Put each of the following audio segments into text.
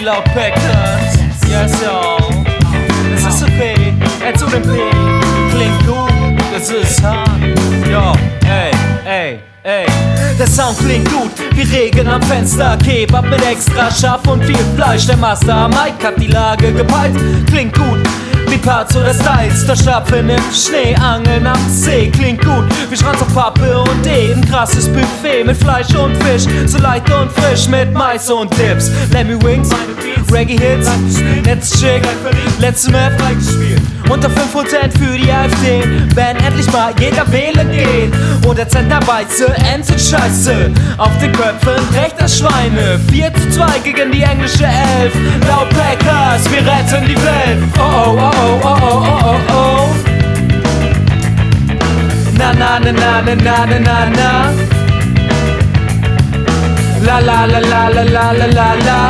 Loud Packers. Yes, yo. Es ist okay, SODP, klingt gut, es ist hart. Yo, ey. Der Sound klingt gut, wie Regen am Fenster. Kebab mit extra scharf und viel Fleisch. Der Master am Mic hat die Lage gepeilt. Klingt gut, wie Parts oder Styles. Der Stapfen im Schnee, Angeln am See. Klingt gut, wie Schranz auf Pappe und Ein krasses Buffet mit Fleisch und Fisch. So leicht und frisch mit Mais und Dips. Lemmy Wings, Reggae-Hits, nettes Chick, letzte Map, unter 5% für die AfD. Wenn endlich mal jeder wählen geht. Oder Zentnerweize, Ents und Scheiße auf den Köpfen rechter Schweine. 4:2 gegen die englische 11. Loud Packers, wir retten die Welt. Oh, oh, oh, oh, oh, oh, oh, oh. Na, na, na, na, na, na, na, na, na. La, la, la, la, la, la, la, la, la.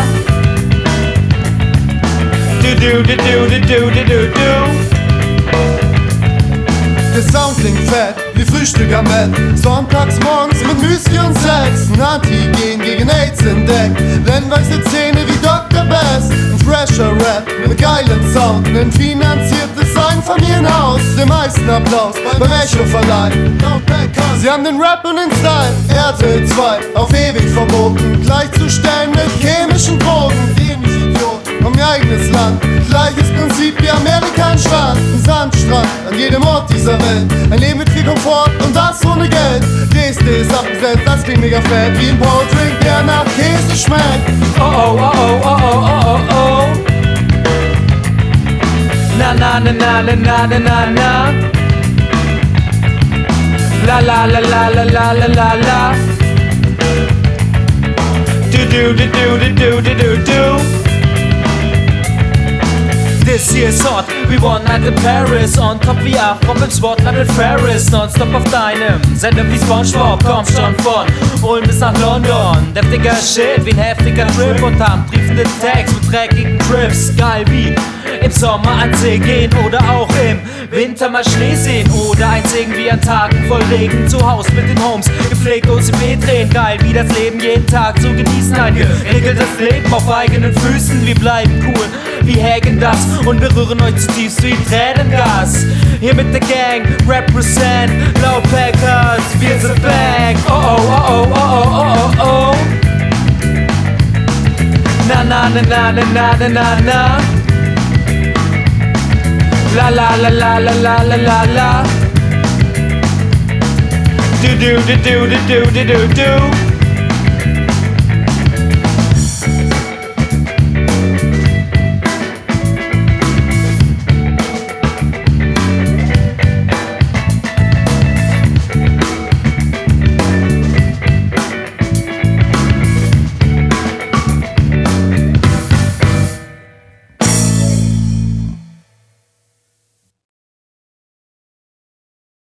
Der Sound klingt fett, wie Frühstück am Bett. Sonntags morgens mit Müsli und Sex. Ein Antigen gegen AIDS entdeckt. Rennweiße Zähne wie Dr. Best. Ein fresher Rap mit geilen Sound. Ein finanziertes Einfamilienhaus. Den meisten Applaus beim Echo-Verleih. Sie haben den Rap und den Style. RTL 2 auf ewig verboten. Gleichzustellen mit chemischen Drogen. Um ihr eigenes Land, gleiches Prinzip wie Amerika ein Strand, ein Sandstrand an jedem Ort dieser Welt. Ein Leben mit viel Komfort und das ohne Geld. DSD ist abgesetzt, das klingt mega fett, wie ein Power-Drink, der nach Käse schmeckt. Oh oh oh oh oh oh oh oh oh. Na na na na na na na na na. La la la la la la la la la. Do. This year's hot, we won at the Paris. On top wie Afro im Spotlight mit Ferris. Nonstop auf deinem Sender wie Spongebob. Komm schon von Ulm bis nach London. Deftiger Shit wie ein heftiger Trip. Und handtriefende Tags mit dreckigen Trips. Geil wie im Sommer an See gehen oder auch im Winter mal Schnee sehen. Oder einzigen wie an Tagen voll Regen zu Haus mit den Homes. Gepflegt OCB drehen, geil wie das Leben jeden Tag zu genießen. Ein geregeltes Leben auf eigenen Füßen. Wir bleiben cool wie Hagen das und berühren euch zutiefst wie Tränengas. Hier mit der Gang, represent, Loud Packers, wir sind back. Oh oh oh oh oh oh oh oh. Na na na na na na na na na. La la la la la la la la la. Do.